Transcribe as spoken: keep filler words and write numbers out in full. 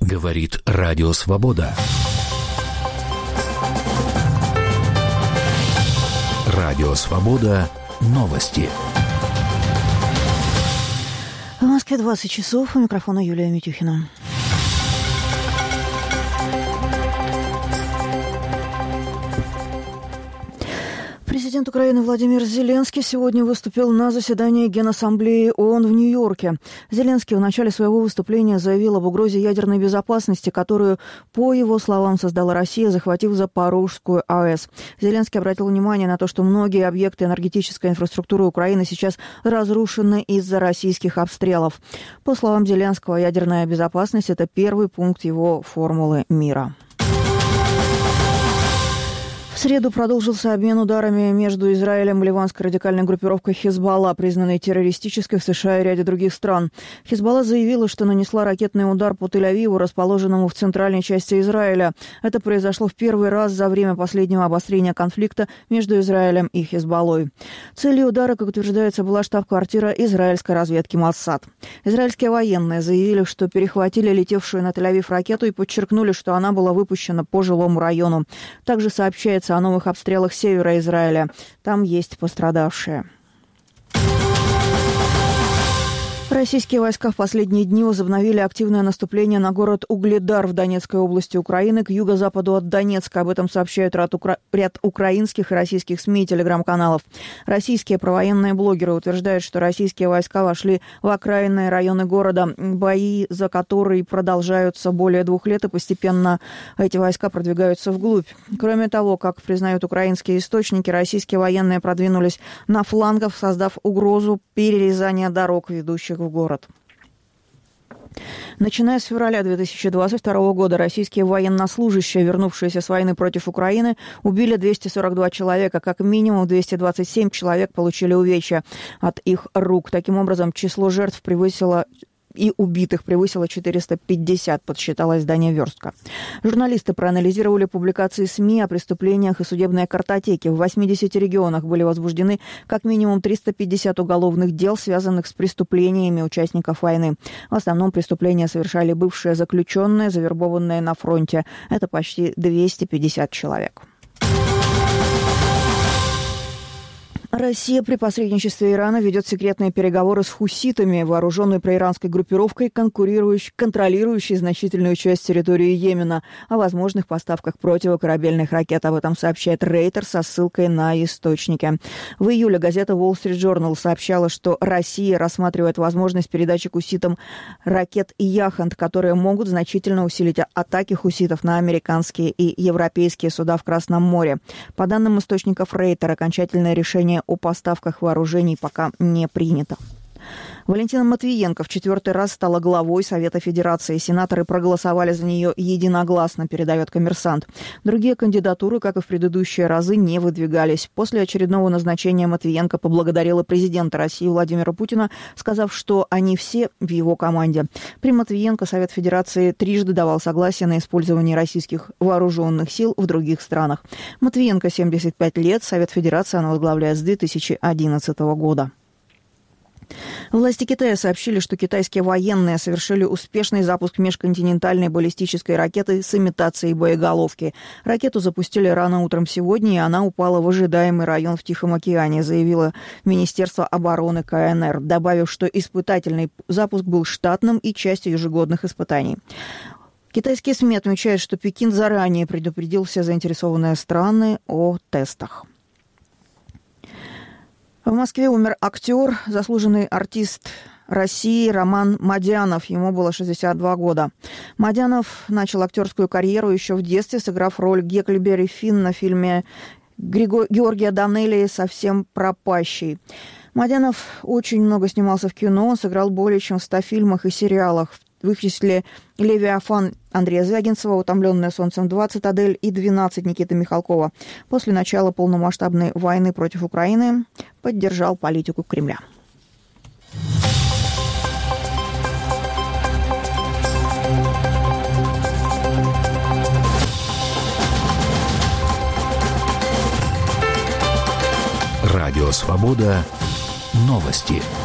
Говорит Радио Свобода. Радио Свобода. Новости. В Москве двадцать часов. У микрофона Юлия Митюхина. Президент Украины Владимир Зеленский сегодня выступил на заседании Генассамблеи ООН в Нью-Йорке. Зеленский в начале своего выступления заявил об угрозе ядерной безопасности, которую, по его словам, создала Россия, захватив Запорожскую АЭС. Зеленский обратил внимание на то, что многие объекты энергетической инфраструктуры Украины сейчас разрушены из-за российских обстрелов. По словам Зеленского, ядерная безопасность – это первый пункт его формулы мира. В среду продолжился обмен ударами между Израилем и ливанской радикальной группировкой «Хизбалла», признанной террористической в США и ряде других стран. «Хизбалла» заявила, что нанесла ракетный удар по Тель-Авиву, расположенному в центральной части Израиля. Это произошло в первый раз за время последнего обострения конфликта между Израилем и «Хизбаллой». Целью удара, как утверждается, была штаб-квартира израильской разведки Моссад. Израильские военные заявили, что перехватили летевшую на Тель-Авив ракету и подчеркнули, что она была выпущена по жилому району. Также сообщается о новых обстрелах севера Израиля. Там есть пострадавшие. Российские войска в последние дни возобновили активное наступление на город Угледар в Донецкой области Украины к юго-западу от Донецка. Об этом сообщают ряд, укра... ряд украинских и российских СМИ и телеграм-каналов. Российские провоенные блогеры утверждают, что российские войска вошли в окраинные районы города, бои за которые продолжаются более двух лет, и постепенно эти войска продвигаются вглубь. Кроме того, как признают украинские источники, российские военные продвинулись на флангах, создав угрозу перерезания дорог, ведущих в город. Начиная с февраля две тысячи двадцать второго года российские военнослужащие, вернувшиеся с войны против Украины, убили двести сорок два человека. Как минимум двести двадцать семь человек получили увечья от их рук. Таким образом, число жертв превысило и убитых превысило четыреста пятьдесят, подсчитало издание «Верстка». Журналисты проанализировали публикации СМИ о преступлениях и судебные картотеки. В восьмидесяти регионах были возбуждены как минимум триста пятьдесят уголовных дел, связанных с преступлениями участников войны. В основном преступления совершали бывшие заключенные, завербованные на фронте. Это почти двести пятьдесят человек. Россия при посредничестве Ирана ведет секретные переговоры с хуситами, вооруженной проиранской группировкой, контролирующей значительную часть территории Йемена, о возможных поставках противокорабельных ракет. Об этом сообщает Рейтер со ссылкой на источники. В июле газета Wall Street Journal сообщала, что Россия рассматривает возможность передачи хуситам ракет «Яхант», которые могут значительно усилить атаки хуситов на американские и европейские суда в Красном море. По данным источников Рейтер, окончательное решение о поставках вооружений пока не принято. Валентина Матвиенко в четвертый раз стала главой Совета Федерации. Сенаторы проголосовали за нее единогласно, передает «Коммерсант». Другие кандидатуры, как и в предыдущие разы, не выдвигались. После очередного назначения Матвиенко поблагодарила президента России Владимира Путина, сказав, что они все в его команде. При Матвиенко Совет Федерации трижды давал согласие на использование российских вооруженных сил в других странах. Матвиенко семьдесят пять лет, Совет Федерации она возглавляет с две тысячи одиннадцатого года. Власти Китая сообщили, что китайские военные совершили успешный запуск межконтинентальной баллистической ракеты с имитацией боеголовки. Ракету запустили рано утром сегодня, и она упала в ожидаемый район в Тихом океане, заявило Министерство обороны ка эн эр, добавив, что испытательный запуск был штатным и частью ежегодных испытаний. Китайские СМИ отмечают, что Пекин заранее предупредил все заинтересованные страны о тестах. В Москве умер актер, заслуженный артист России Роман Мадянов. Ему было шестьдесят два года. Мадянов начал актерскую карьеру еще в детстве, сыграв роль Гекльберри Финна в фильме Григо... Георгия Данелии «Совсем пропащий». Мадянов очень много снимался в кино, он сыграл более чем в ста фильмах и сериалах. В их числе «Левиафан» Андрея Звягинцева, «Утомленная солнцем два», «Цитадель» и «двенадцать» Никиты Михалкова. После начала полномасштабной войны против Украины поддержал политику Кремля. Радио «Свобода». Новости.